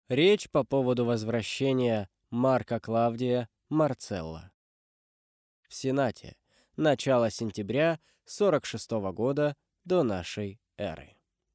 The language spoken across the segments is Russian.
Речь по поводу возвращения Марка Клавдия Марцелла. В Сенате. Начало сентября 46 года до нашей эры.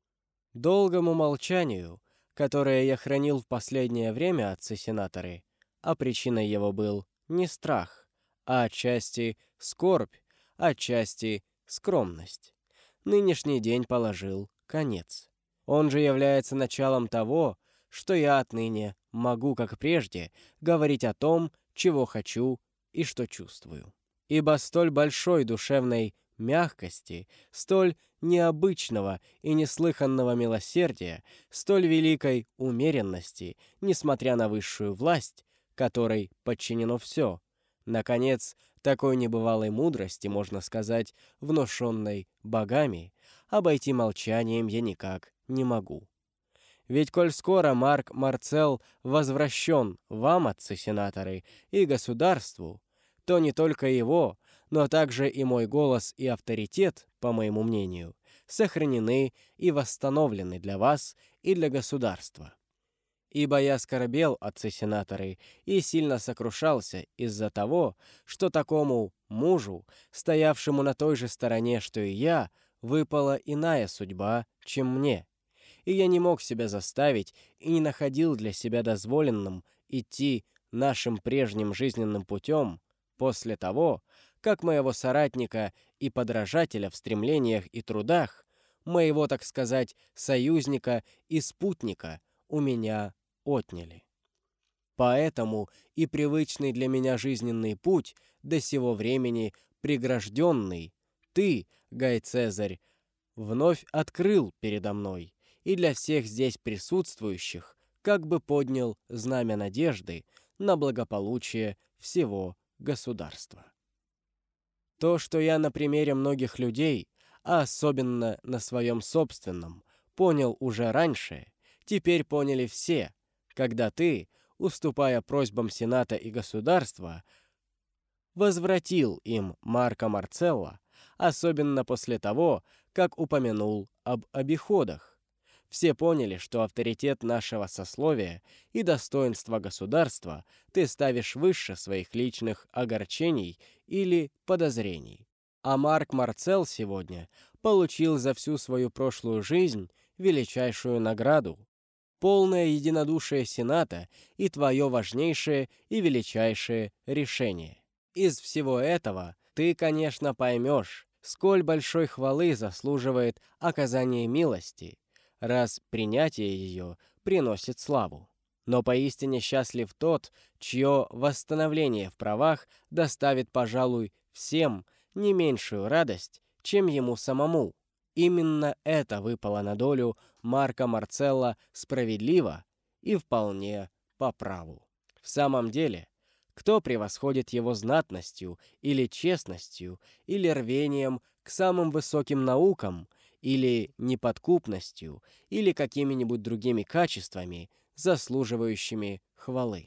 Долгому молчанию, которое я хранил в последнее время, отцы-сенаторы, а причиной его был не страх, а отчасти скорбь, отчасти скромность, нынешний день положил конец. Он же является началом того, что я отныне могу, как прежде, говорить о том, чего хочу и что чувствую. Ибо столь большой душевной мягкости, столь необычного и неслыханного милосердия, столь великой умеренности, несмотря на высшую власть, которой подчинено все, наконец, такой небывалой мудрости, можно сказать, внушенной богами, обойти молчанием я никак не могу. Ведь коль скоро Марк Марцелл возвращен вам, отцы-сенаторы, и государству, то не только его, но также и мой голос и авторитет, по моему мнению, сохранены и восстановлены для вас и для государства. Ибо я скорбел, отцы-сенаторы, и сильно сокрушался из-за того, что такому мужу, стоявшему на той же стороне, что и я, выпала иная судьба, чем мне. И я не мог себя заставить и не находил для себя дозволенным идти нашим прежним жизненным путем после того, как моего соратника и подражателя в стремлениях и трудах, моего, так сказать, союзника и спутника у меня отняли. Поэтому и привычный для меня жизненный путь до сего времени прегражденный ты, Гай Цезарь, вновь открыл передо мной, и для всех здесь присутствующих как бы поднял знамя надежды на благополучие всего государства. То, что я на примере многих людей, а особенно на своем собственном, понял уже раньше, теперь поняли все, когда ты, уступая просьбам Сената и государства, возвратил им Марка Марцелла, особенно после того, как упомянул об обиходах. Все поняли, что авторитет нашего сословия и достоинство государства ты ставишь выше своих личных огорчений или подозрений. А Марк Марцелл сегодня получил за всю свою прошлую жизнь величайшую награду — полное единодушие Сената и твое важнейшее и величайшее решение. Из всего этого ты, конечно, поймешь, сколь большой хвалы заслуживает оказание милости, раз принятие ее приносит славу. Но поистине счастлив тот, чье восстановление в правах доставит, пожалуй, всем не меньшую радость, чем ему самому. Именно это выпало на долю Марка Марцелла справедливо и вполне по праву. В самом деле, кто превосходит его знатностью или честностью, или рвением к самым высоким наукам, или неподкупностью, или какими-нибудь другими качествами, заслуживающими хвалы?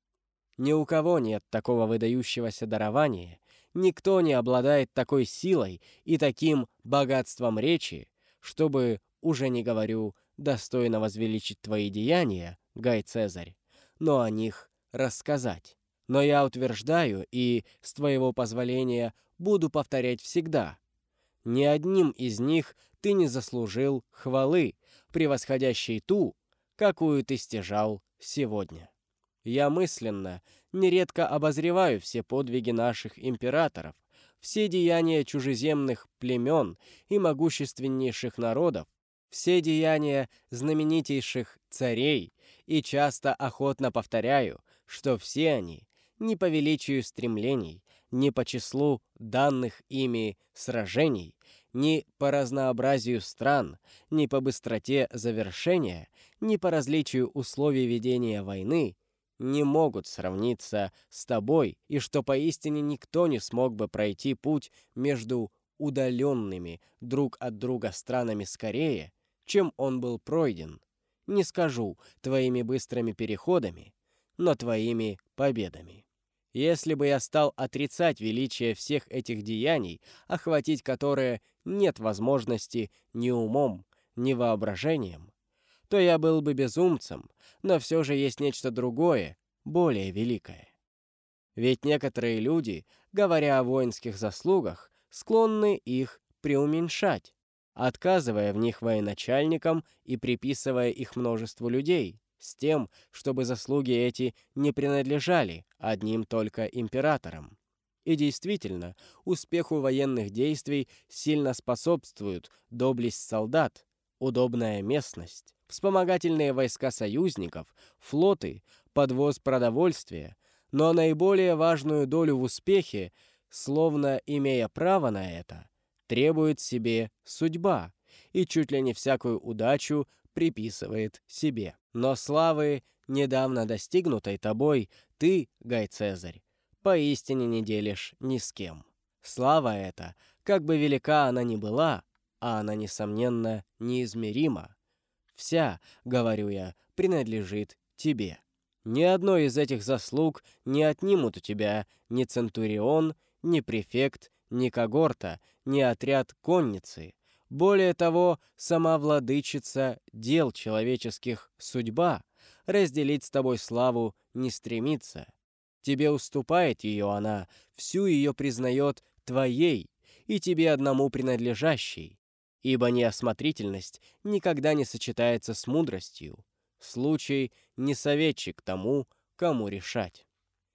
Ни у кого нет такого выдающегося дарования, никто не обладает такой силой и таким богатством речи, чтобы, уже не говорю, достойно возвеличить твои деяния, Гай Цезарь, но о них рассказать. Но я утверждаю и, с твоего позволения, буду повторять всегда: ни одним из них ты не заслужил хвалы, превосходящей ту, какую ты стяжал сегодня. Я мысленно нередко обозреваю все подвиги наших императоров, все деяния чужеземных племен и могущественнейших народов, все деяния знаменитейших царей, и часто охотно повторяю, что все они ни по величию стремлений, ни по числу данных ими сражений, ни по разнообразию стран, ни по быстроте завершения, ни по различию условий ведения войны не могут сравниться с тобой, и что поистине никто не смог бы пройти путь между удаленными друг от друга странами скорее, чем он был пройден, не скажу твоими быстрыми переходами, но твоими победами. Если бы я стал отрицать величие всех этих деяний, охватить которые нет возможности ни умом, ни воображением, то я был бы безумцем, но все же есть нечто другое, более великое. Ведь некоторые люди, говоря о воинских заслугах, склонны их преуменьшать, отказывая в них военачальникам и приписывая их множеству людей, с тем, чтобы заслуги эти не принадлежали одним только императорам. И действительно, успеху военных действий сильно способствуют доблесть солдат, удобная местность, вспомогательные войска союзников, флоты, подвоз продовольствия, но наиболее важную долю в успехе, словно имея право на это, требует себе судьба и чуть ли не всякую удачу приписывает себе. Но славы, недавно достигнутой тобой, ты, Гай Цезарь, поистине не делишь ни с кем. Слава эта, как бы велика она ни была, а она, несомненно, неизмерима, вся, говорю я, принадлежит тебе. Ни одной из этих заслуг не отнимут у тебя ни центурион, ни префект, ни когорта, ни отряд конницы. Более того, сама владычица дел человеческих судьба разделить с тобой славу не стремится. Тебе уступает ее она, всю ее признает твоей и тебе одному принадлежащей, ибо неосмотрительность никогда не сочетается с мудростью. Случай не советчик тому, кому решать.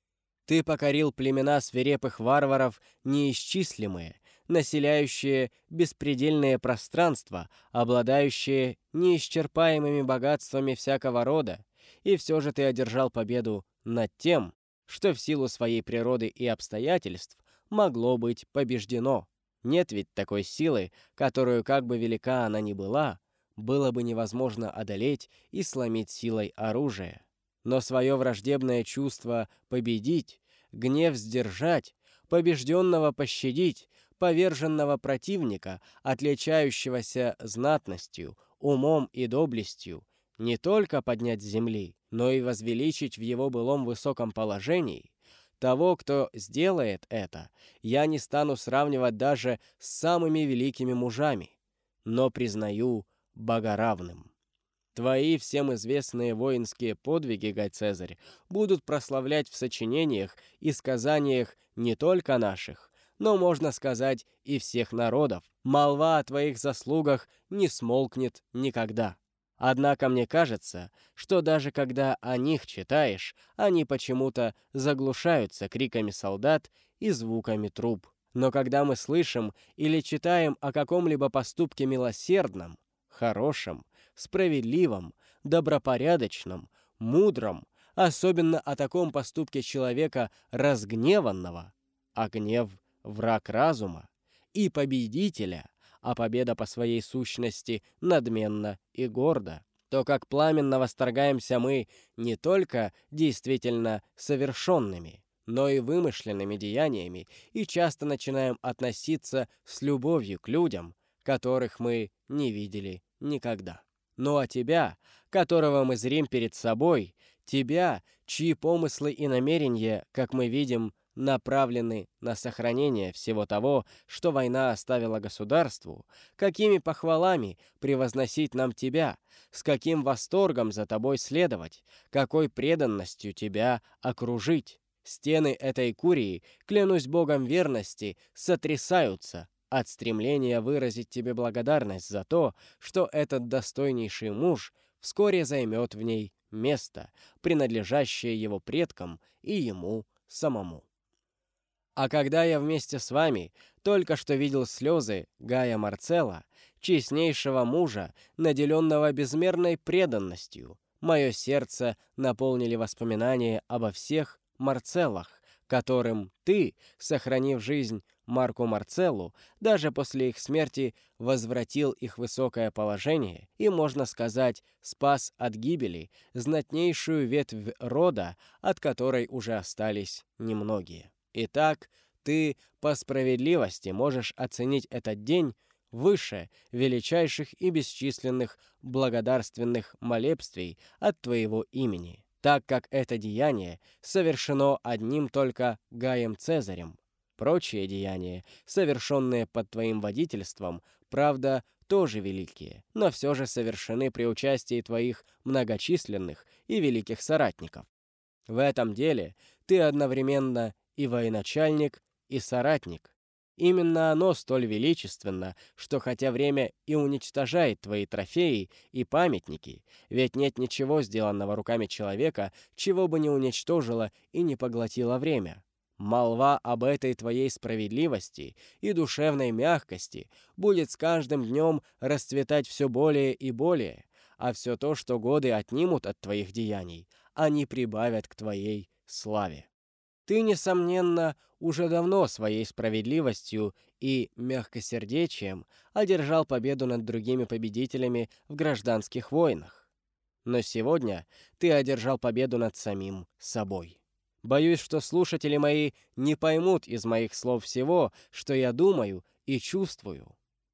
Ты покорил племена свирепых варваров неисчислимые, населяющие беспредельные пространства, обладающие неисчерпаемыми богатствами всякого рода, и все же ты одержал победу над тем, что в силу своей природы и обстоятельств могло быть побеждено. Нет ведь такой силы, которую, как бы велика она ни была, было бы невозможно одолеть и сломить силой оружия. Но свое враждебное чувство победить, гнев сдержать, побежденного пощадить, поверженного противника, отличающегося знатностью, умом и доблестью, не только поднять с земли, но и возвеличить в его былом высоком положении, того, кто сделает это, я не стану сравнивать даже с самыми великими мужами, но признаю богоравным. Твои всем известные воинские подвиги, Гай Цезарь, будут прославлять в сочинениях и сказаниях не только наших, но, можно сказать, и всех народов. Молва о твоих заслугах не смолкнет никогда. Однако мне кажется, что даже когда о них читаешь, они почему-то заглушаются криками солдат и звуками труб. Но когда мы слышим или читаем о каком-либо поступке милосердном, хорошем, справедливом, добропорядочном, мудром, особенно о таком поступке человека разгневанного, а гнев — враг разума, и победителя, а победа по своей сущности надменна и горда, то как пламенно восторгаемся мы не только действительно совершенными, но и вымышленными деяниями и часто начинаем относиться с любовью к людям, которых мы не видели никогда. Ну а тебя, которого мы зрим перед собой, тебя, чьи помыслы и намерения, как мы видим, направлены на сохранение всего того, что война оставила государству, какими похвалами превозносить нам тебя, с каким восторгом за тобой следовать, какой преданностью тебя окружить. Стены этой курии, клянусь Богом верности, сотрясаются от стремления выразить тебе благодарность за то, что этот достойнейший муж вскоре займет в ней место, принадлежащее его предкам и ему самому. А когда я вместе с вами только что видел слезы Гая Марцелла, честнейшего мужа, наделенного безмерной преданностью, мое сердце наполнили воспоминания обо всех Марцеллах, которым ты, сохранив жизнь Марку Марцеллу, даже после их смерти возвратил их высокое положение и, можно сказать, спас от гибели знатнейшую ветвь рода, от которой уже остались немногие. Итак, ты по справедливости можешь оценить этот день выше величайших и бесчисленных благодарственных молебствий от твоего имени, так как это деяние совершено одним только Гаем Цезарем, Прочие деяния, совершенные под твоим водительством, правда, тоже великие, но все же совершены при участии твоих многочисленных и великих соратников. В этом деле ты одновременно и военачальник, и соратник. Именно оно столь величественно, что хотя время и уничтожает твои трофеи и памятники, ведь нет ничего, сделанного руками человека, чего бы не уничтожило и не поглотило время. Молва об этой твоей справедливости и душевной мягкости будет с каждым днем расцветать все более и более, а все то, что годы отнимут от твоих деяний, они прибавят к твоей славе. Ты, несомненно, уже давно своей справедливостью и мягкосердечием одержал победу над другими победителями в гражданских войнах. Но сегодня ты одержал победу над самим собой. Боюсь, что слушатели мои не поймут из моих слов всего, что я думаю и чувствую.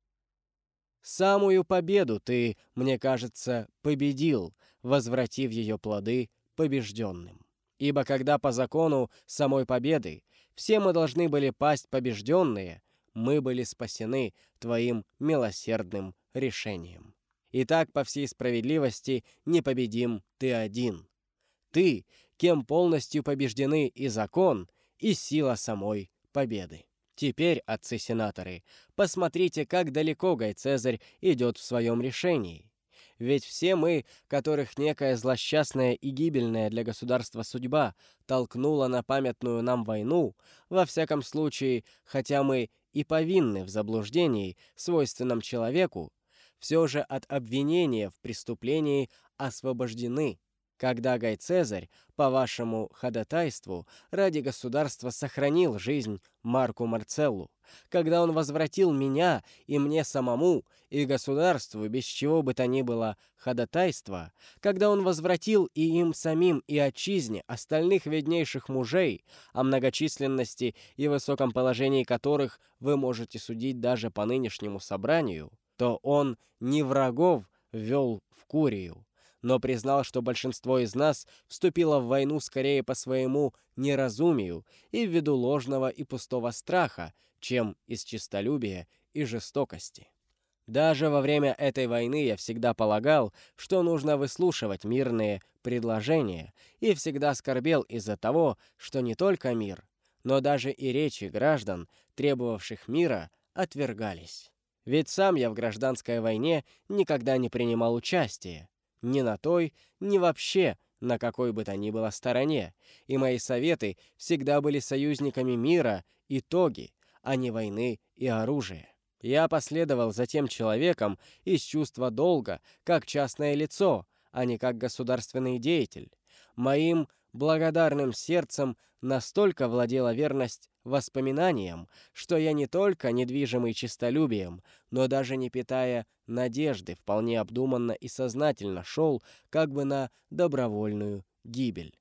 Самую победу ты, мне кажется, победил, возвратив ее плоды побежденным. Ибо когда по закону самой победы все мы должны были пасть побежденные, мы были спасены твоим милосердным решением. Итак, по всей справедливости, непобедим ты один. Ты, кем полностью побеждены и закон, и сила самой победы. Теперь, отцы-сенаторы, посмотрите, как далеко Гай Цезарь идет в своем решении. Ведь все мы, которых некая злосчастная и гибельная для государства судьба толкнула на памятную нам войну, во всяком случае, хотя мы и повинны в заблуждении, свойственном человеку, все же от обвинения в преступлении освобождены, когда Гай Цезарь, по вашему ходатайству, ради государства сохранил жизнь Марку Марцеллу, когда он возвратил меня и мне самому, и государству, без чего бы то ни было ходатайства, когда он возвратил и им самим, и отчизне остальных виднейших мужей, о многочисленности и высоком положении которых вы можете судить даже по нынешнему собранию, то он не врагов ввел в Курию, но признал, что большинство из нас вступило в войну скорее по своему неразумию и ввиду ложного и пустого страха, чем из честолюбия и жестокости. Даже во время этой войны я всегда полагал, что нужно выслушивать мирные предложения, и всегда скорбел из-за того, что не только мир, но даже и речи граждан, требовавших мира, отвергались. Ведь сам я в гражданской войне никогда не принимал участия, ни на той, ни вообще на какой бы то ни было стороне, и мои советы всегда были союзниками мира и тоги, а не войны и оружия. Я последовал за тем человеком из чувства долга, как частное лицо, а не как государственный деятель. Моим благодарным сердцем настолько владела верность воспоминаниям, что я не только недвижимый честолюбием, но даже не питая надежды, вполне обдуманно и сознательно шел как бы на добровольную гибель.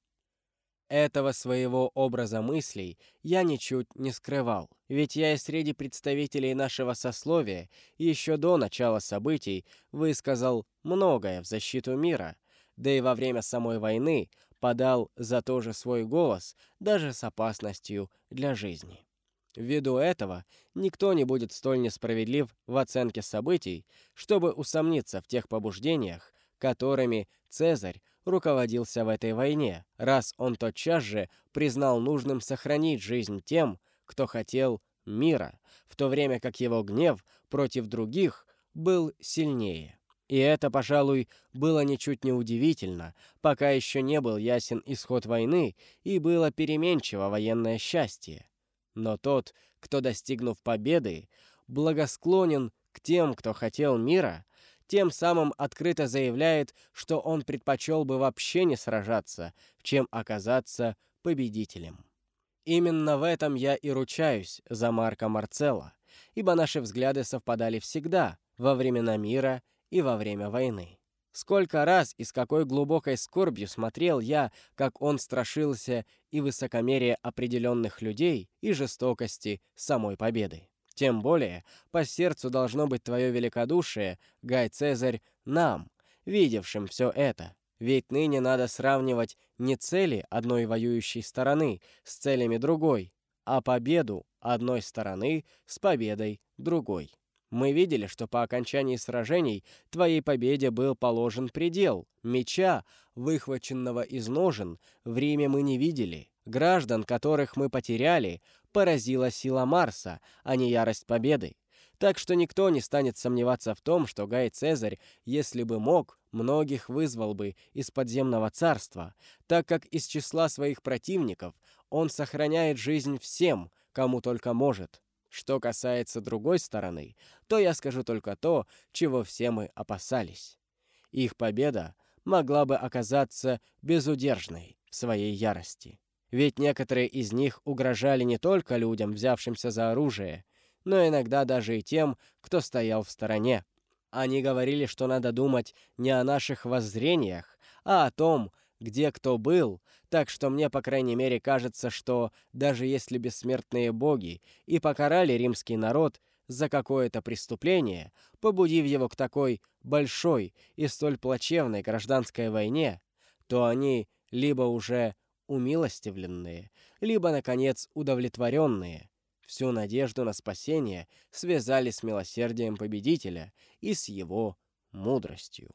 Этого своего образа мыслей я ничуть не скрывал, ведь я и среди представителей нашего сословия еще до начала событий высказал многое в защиту мира, да и во время самой войны подал за то же свой голос, даже с опасностью для жизни. Ввиду этого никто не будет столь несправедлив в оценке событий, чтобы усомниться в тех побуждениях, которыми Цезарь руководился в этой войне, раз он тотчас же признал нужным сохранить жизнь тем, кто хотел мира, в то время как его гнев против других был сильнее. И это, пожалуй, было ничуть не удивительно, пока еще не был ясен исход войны и было переменчиво военное счастье. Но тот, кто, достигнув победы, благосклонен к тем, кто хотел мира, тем самым открыто заявляет, что он предпочел бы вообще не сражаться, чем оказаться победителем. Именно в этом я и ручаюсь за Марка Марцелла, ибо наши взгляды совпадали всегда, во времена мира и во время войны. Сколько раз и с какой глубокой скорбью смотрел я, как он страшился и высокомерия определенных людей, и жестокости самой победы. Тем более, по сердцу должно быть твое великодушие, Гай Цезарь, нам, видевшим все это. Ведь ныне надо сравнивать не цели одной воюющей стороны с целями другой, а победу одной стороны с победой другой. Мы видели, что по окончании сражений твоей победе был положен предел. Меча, выхваченного из ножен, в Риме мы не видели. Граждан, которых мы потеряли, поразила сила Марса, а не ярость победы. Так что никто не станет сомневаться в том, что Гай Цезарь, если бы мог, многих вызвал бы из подземного царства, так как из числа своих противников он сохраняет жизнь всем, кому только может. Что касается другой стороны, то я скажу только то, чего все мы опасались. Их победа могла бы оказаться безудержной в своей ярости. Ведь некоторые из них угрожали не только людям, взявшимся за оружие, но иногда даже и тем, кто стоял в стороне. Они говорили, что надо думать не о наших воззрениях, а о том, где кто был, так что мне, по крайней мере, кажется, что даже если бессмертные боги и покарали римский народ за какое-то преступление, побудив его к такой большой и столь плачевной гражданской войне, то они либо уже умилостивленные, либо, наконец, удовлетворенные, всю надежду на спасение связали с милосердием победителя и с его мудростью.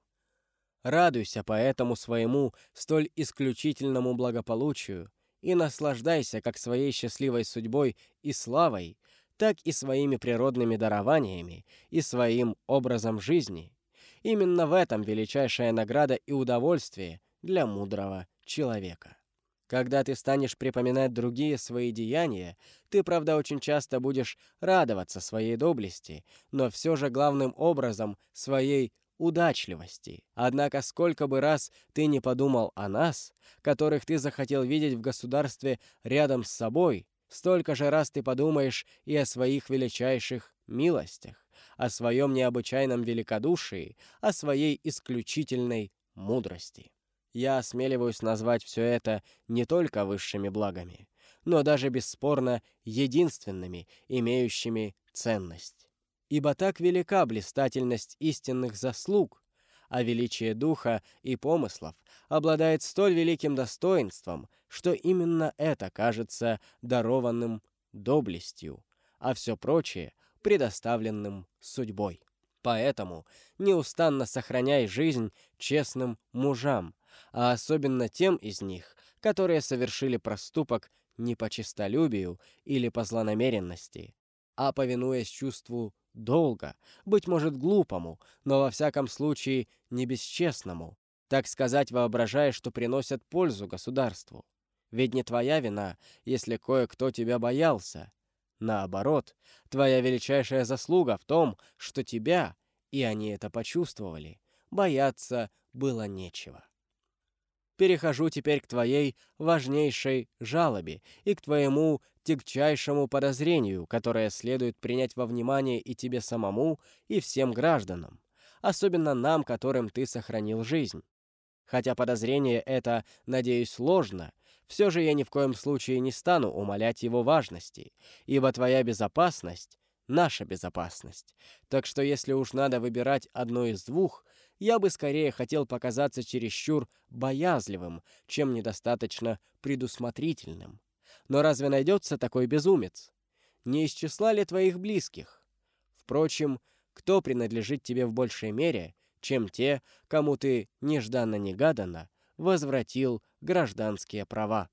Радуйся поэтому своему столь исключительному благополучию и наслаждайся как своей счастливой судьбой и славой, так и своими природными дарованиями и своим образом жизни. Именно в этом величайшая награда и удовольствие для мудрого человека. Когда ты станешь припоминать другие свои деяния, ты, правда, очень часто будешь радоваться своей доблести, но все же главным образом своей удачливости. Однако сколько бы раз ты не подумал о нас, которых ты захотел видеть в государстве рядом с собой, столько же раз ты подумаешь и о своих величайших милостях, о своем необычайном великодушии, о своей исключительной мудрости. Я осмеливаюсь назвать все это не только высшими благами, но даже бесспорно единственными, имеющими ценность. Ибо так велика блистательность истинных заслуг, а величие духа и помыслов обладает столь великим достоинством, что именно это кажется дарованным доблестью, а все прочее предоставленным судьбой. Поэтому неустанно сохраняй жизнь честным мужам, а особенно тем из них, которые совершили проступок не по честолюбию или по злонамеренности, а повинуясь чувству долга, быть может глупому, но во всяком случае не бесчестному, так сказать, воображая, что приносят пользу государству. Ведь не твоя вина, если кое-кто тебя боялся. Наоборот, твоя величайшая заслуга в том, что тебя, и они это почувствовали, бояться было нечего. Перехожу теперь к твоей важнейшей жалобе и к твоему тягчайшему подозрению, которое следует принять во внимание и тебе самому, и всем гражданам, особенно нам, которым ты сохранил жизнь. Хотя подозрение это, надеюсь, ложно, все же я ни в коем случае не стану умалять его важности, ибо твоя безопасность — наша безопасность. Так что если уж надо выбирать одно из двух, я бы скорее хотел показаться чересчур боязливым, чем недостаточно предусмотрительным. Но разве найдется такой безумец? Не из числа ли твоих близких? Впрочем, кто принадлежит тебе в большей мере, чем те, кому ты нежданно-негаданно возвратил гражданские права?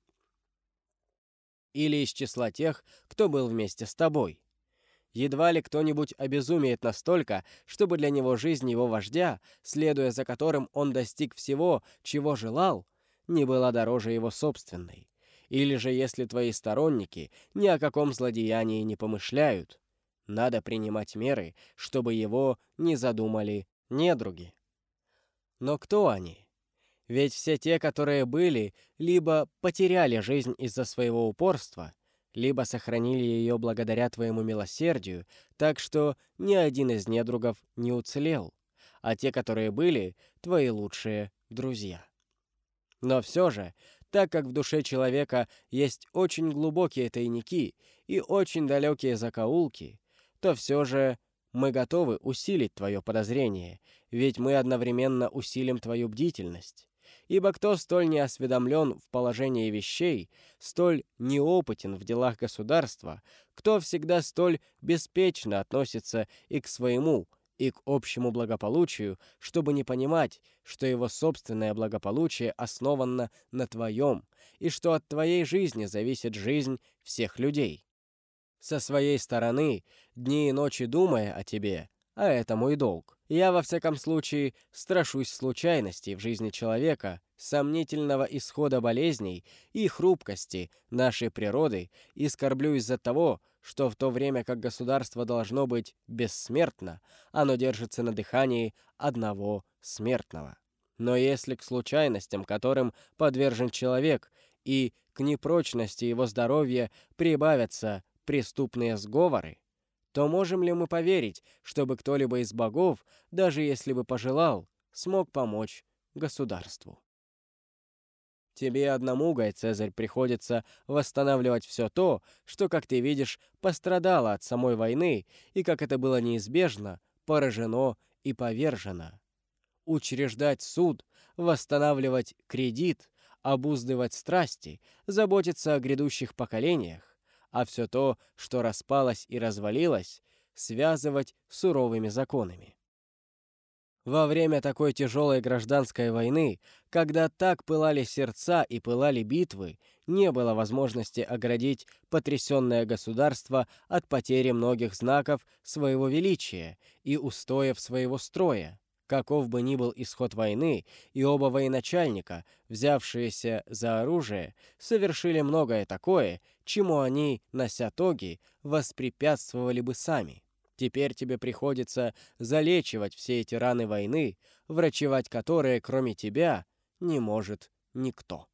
Или из числа тех, кто был вместе с тобой? Едва ли кто-нибудь обезумеет настолько, чтобы для него жизнь его вождя, следуя за которым он достиг всего, чего желал, не была дороже его собственной. Или же, если твои сторонники ни о каком злодеянии не помышляют, надо принимать меры, чтобы его не задумали недруги. Но кто они? Ведь все те, которые были, либо потеряли жизнь из-за своего упорства, либо сохранили ее благодаря твоему милосердию, так что ни один из недругов не уцелел, а те, которые были, твои лучшие друзья. Но все же, так как в душе человека есть очень глубокие тайники и очень далекие закоулки, то все же мы готовы усилить твое подозрение, ведь мы одновременно усилим твою бдительность. Ибо кто столь неосведомлен в положении вещей, столь неопытен в делах государства, кто всегда столь беспечно относится и к своему, и к общему благополучию, чтобы не понимать, что его собственное благополучие основано на твоем, и что от твоей жизни зависит жизнь всех людей. Со своей стороны, дни и ночи думая о тебе, а это мой долг, я во всяком случае страшусь случайностей в жизни человека, сомнительного исхода болезней и хрупкости нашей природы, и скорблю из-за того, что в то время как государство должно быть бессмертно, оно держится на дыхании одного смертного. Но если к случайностям, которым подвержен человек, и к непрочности его здоровья прибавятся преступные сговоры, то можем ли мы поверить, чтобы кто-либо из богов, даже если бы пожелал, смог помочь государству? Тебе одному, Гай Цезарь, приходится восстанавливать все то, что, как ты видишь, пострадало от самой войны и, как это было неизбежно, поражено и повержено. Учреждать суд, восстанавливать кредит, обуздывать страсти, заботиться о грядущих поколениях, а все то, что распалось и развалилось, связывать суровыми законами. Во время такой тяжелой гражданской войны, когда так пылали сердца и пылали битвы, не было возможности оградить потрясенное государство от потери многих знаков своего величия и устоев своего строя. Каков бы ни был исход войны, и оба военачальника, взявшиеся за оружие, совершили многое такое, чему они, нося тоги, воспрепятствовали бы сами. Теперь тебе приходится залечивать все эти раны войны, врачевать которые, кроме тебя, не может никто.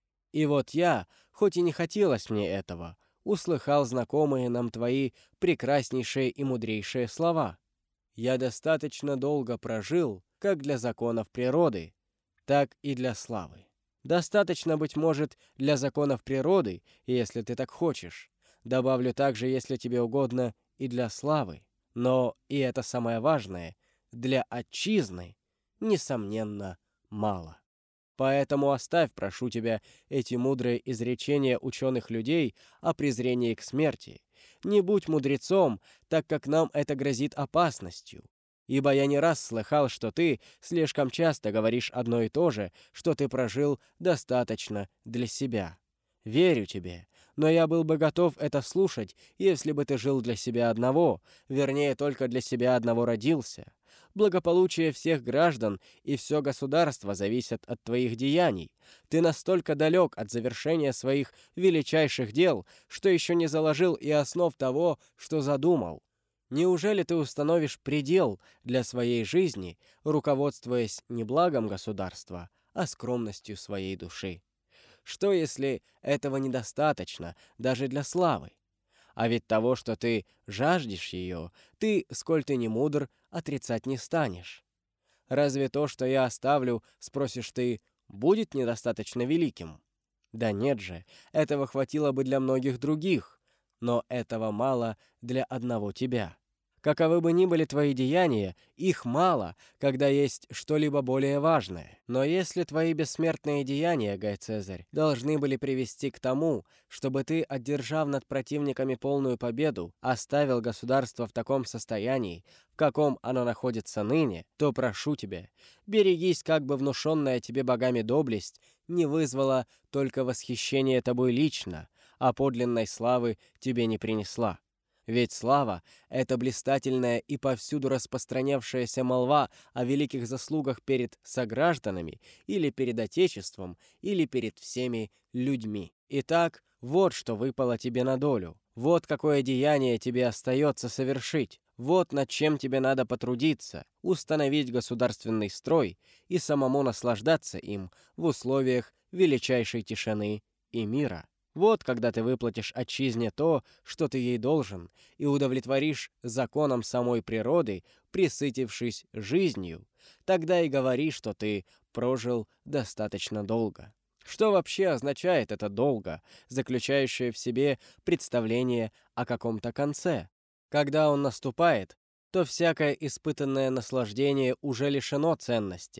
И вот я, хоть и не хотелось мне этого, услыхал знакомые нам твои прекраснейшие и мудрейшие слова. Я достаточно долго прожил, как для законов природы, так и для славы. Достаточно, быть может, для законов природы, если ты так хочешь. Добавлю также, если тебе угодно, и для славы. Но, и это самое важное, для отчизны, несомненно, мало. Поэтому оставь, прошу тебя, эти мудрые изречения ученых людей о презрении к смерти. Не будь мудрецом, так как нам это грозит опасностью. Ибо я не раз слыхал, что ты слишком часто говоришь одно и то же, что ты прожил достаточно для себя. Верю тебе, но я был бы готов это слушать, если бы ты жил для себя одного, вернее, только для себя одного родился. Благополучие всех граждан и все государство зависят от твоих деяний. Ты настолько далек от завершения своих величайших дел, что еще не заложил и основ того, что задумал. Неужели ты установишь предел для своей жизни, руководствуясь не благом государства, а скромностью своей души? Что, если этого недостаточно даже для славы? А ведь того, что ты жаждешь ее, ты, сколь ты не мудр, отрицать не станешь. Разве то, что я оставлю, спросишь ты, будет недостаточно великим? Да нет же, этого хватило бы для многих других, но этого мало для одного тебя. Каковы бы ни были твои деяния, их мало, когда есть что-либо более важное. Но если твои бессмертные деяния, Гай Цезарь, должны были привести к тому, чтобы ты, одержав над противниками полную победу, оставил государство в таком состоянии, в каком оно находится ныне, то прошу тебя, берегись, как бы внушенная тебе богами доблесть не вызвала только восхищение тобой лично, а подлинной славы тебе не принесла. Ведь слава — это блистательная и повсюду распространявшаяся молва о великих заслугах перед согражданами, или перед Отечеством, или перед всеми людьми. Итак, вот что выпало тебе на долю. Вот какое деяние тебе остается совершить. Вот над чем тебе надо потрудиться, установить государственный строй и самому наслаждаться им в условиях величайшей тишины и мира. Вот когда ты выплатишь отчизне то, что ты ей должен, и удовлетворишь законам самой природы, присытившись жизнью, тогда и говори, что ты прожил достаточно долго. Что вообще означает это «долго», заключающее в себе представление о каком-то конце? Когда он наступает, то всякое испытанное наслаждение уже лишено ценности.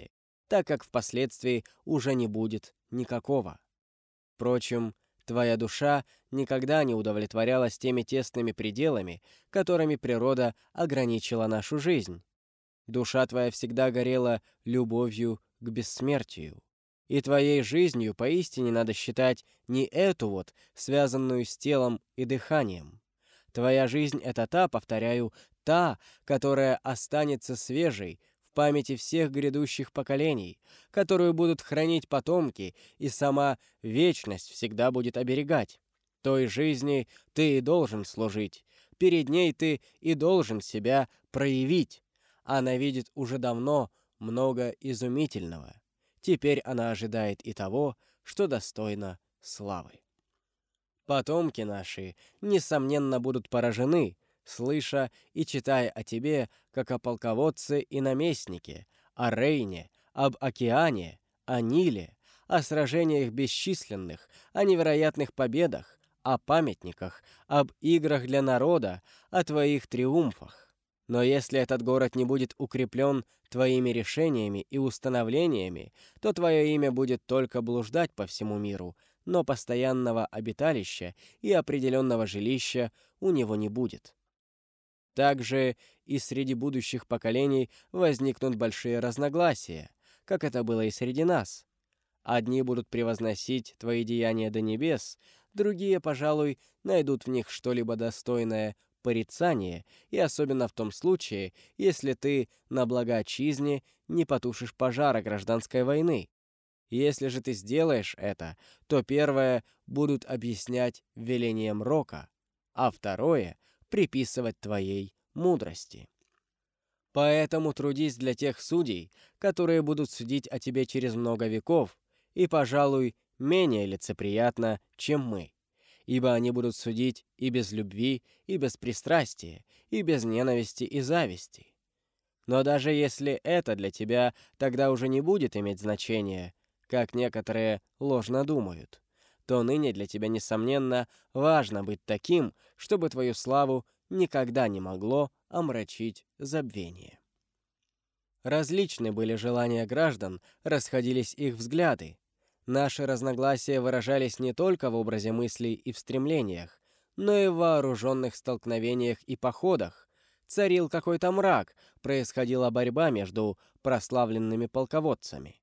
так как впоследствии уже не будет никакого. Впрочем, твоя душа никогда не удовлетворялась теми тесными пределами, которыми природа ограничила нашу жизнь. Душа твоя всегда горела любовью к бессмертию. И твоей жизнью поистине надо считать не эту вот, связанную с телом и дыханием. Твоя жизнь — это та, повторяю, та, которая останется свежей в памяти всех грядущих поколений, которую будут хранить потомки, и сама вечность всегда будет оберегать. Той жизни ты и должен служить, перед ней ты и должен себя проявить. Она видит уже давно много изумительного. Теперь она ожидает и того, что достойно славы. Потомки наши, несомненно, будут поражены, слыша и читая о тебе, как о полководце и наместнике, о Рейне, об океане, о Ниле, о сражениях бесчисленных, о невероятных победах, о памятниках, об играх для народа, о твоих триумфах. Но если этот город не будет укреплен твоими решениями и установлениями, то твое имя будет только блуждать по всему миру, но постоянного обиталища и определенного жилища у него не будет. Также и среди будущих поколений возникнут большие разногласия, как это было и среди нас. Одни будут превозносить твои деяния до небес, другие, пожалуй, найдут в них что-либо достойное порицания, и особенно в том случае, если ты на благо отчизне не потушишь пожара гражданской войны. Если же ты сделаешь это, то первое будут объяснять велением рока, а второе — приписывать твоей мудрости. Поэтому трудись для тех судей, которые будут судить о тебе через много веков, и, пожалуй, менее лицеприятно, чем мы, ибо они будут судить и без любви, и без пристрастия, и без ненависти и зависти. Но даже если это для тебя тогда уже не будет иметь значения, как некоторые ложно думают, то ныне для тебя, несомненно, важно быть таким, чтобы твою славу никогда не могло омрачить забвение. Различны были желания граждан, расходились их взгляды. Наши разногласия выражались не только в образе мыслей и в стремлениях, но и в вооруженных столкновениях и походах. Царил какой-то мрак, происходила борьба между прославленными полководцами.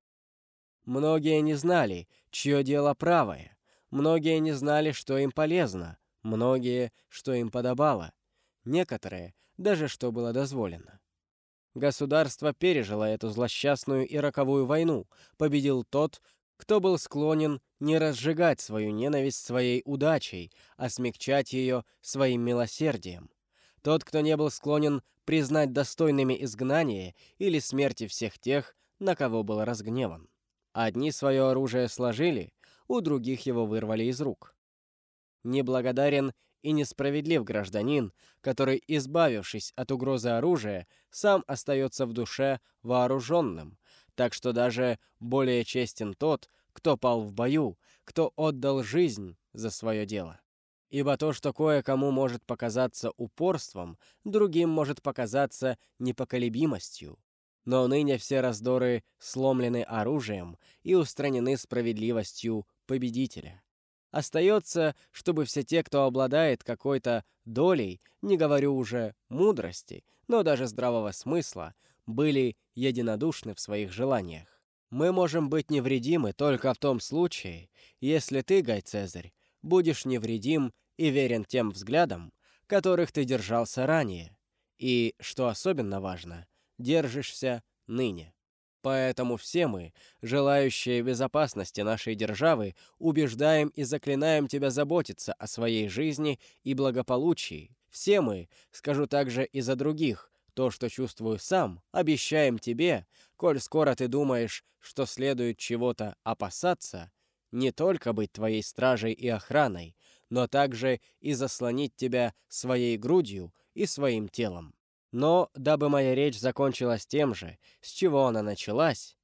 Многие не знали, чье дело правое, многие не знали, что им полезно, многие, что им подобало, некоторые, даже что было дозволено. Государство пережило эту злосчастную и роковую войну, победил тот, кто был склонен не разжигать свою ненависть своей удачей, а смягчать ее своим милосердием. Тот, кто не был склонен признать достойными изгнания или смерти всех тех, на кого был разгневан. Одни свое оружие сложили, у других его вырвали из рук. Неблагодарен и несправедлив гражданин, который, избавившись от угрозы оружия, сам остается в душе вооруженным, так что даже более честен тот, кто пал в бою, кто отдал жизнь за свое дело. Ибо то, что кое-кому может показаться упорством, другим может показаться непоколебимостью. Но ныне все раздоры сломлены оружием и устранены справедливостью победителя. Остается, чтобы все те, кто обладает какой-то долей, не говорю уже мудрости, но даже здравого смысла, были единодушны в своих желаниях. Мы можем быть невредимы только в том случае, если ты, Гай Цезарь, будешь невредим и верен тем взглядам, которых ты держался ранее, и, что особенно важно, держишься ныне. Поэтому все мы, желающие безопасности нашей державы, убеждаем и заклинаем тебя заботиться о своей жизни и благополучии. Все мы, скажу также и за других, то, что чувствую сам, обещаем тебе, коль скоро ты думаешь, что следует чего-то опасаться, не только быть твоей стражей и охраной, но также и заслонить тебя своей грудью и своим телом. Но, дабы моя речь закончилась тем же, с чего она началась,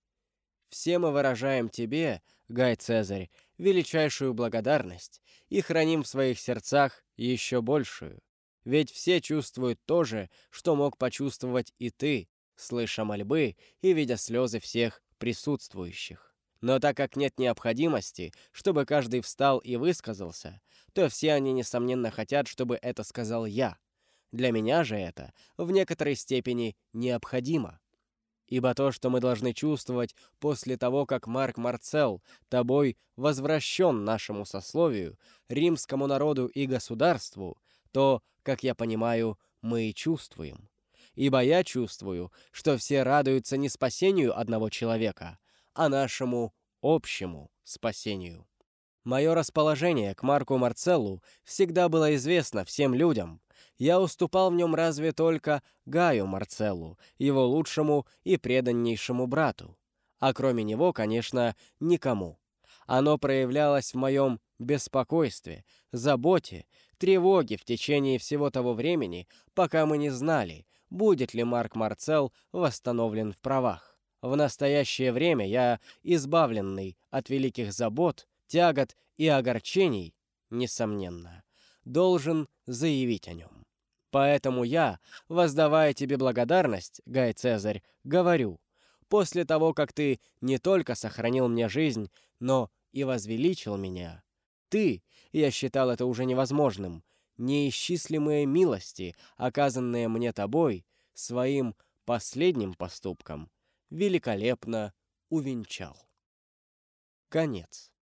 все мы выражаем тебе, Гай Цезарь, величайшую благодарность и храним в своих сердцах еще большую. Ведь все чувствуют то же, что мог почувствовать и ты, слыша мольбы и видя слезы всех присутствующих. Но так как нет необходимости, чтобы каждый встал и высказался, то все они, несомненно, хотят, чтобы это сказал я. Для меня же это в некоторой степени необходимо. Ибо то, что мы должны чувствовать после того, как Марк Марцелл тобой возвращен нашему сословию, римскому народу и государству, то, как я понимаю, мы и чувствуем. Ибо я чувствую, что все радуются не спасению одного человека, а нашему общему спасению. Мое расположение к Марку Марцеллу всегда было известно всем людям. Я уступал в нем разве только Гаю Марцеллу, его лучшему и преданнейшему брату. А кроме него, конечно, никому. Оно проявлялось в моем беспокойстве, заботе, тревоге в течение всего того времени, пока мы не знали, будет ли Марк Марцелл восстановлен в правах. В настоящее время я, избавленный от великих забот, тягот и огорчений, несомненно, должен заявить о нем. Поэтому я, воздавая тебе благодарность, Гай Цезарь, говорю, после того, как ты не только сохранил мне жизнь, но и возвеличил меня, ты, я считал это уже невозможным, неисчислимые милости, оказанные мне тобой, своим последним поступком, великолепно увенчал. Конец.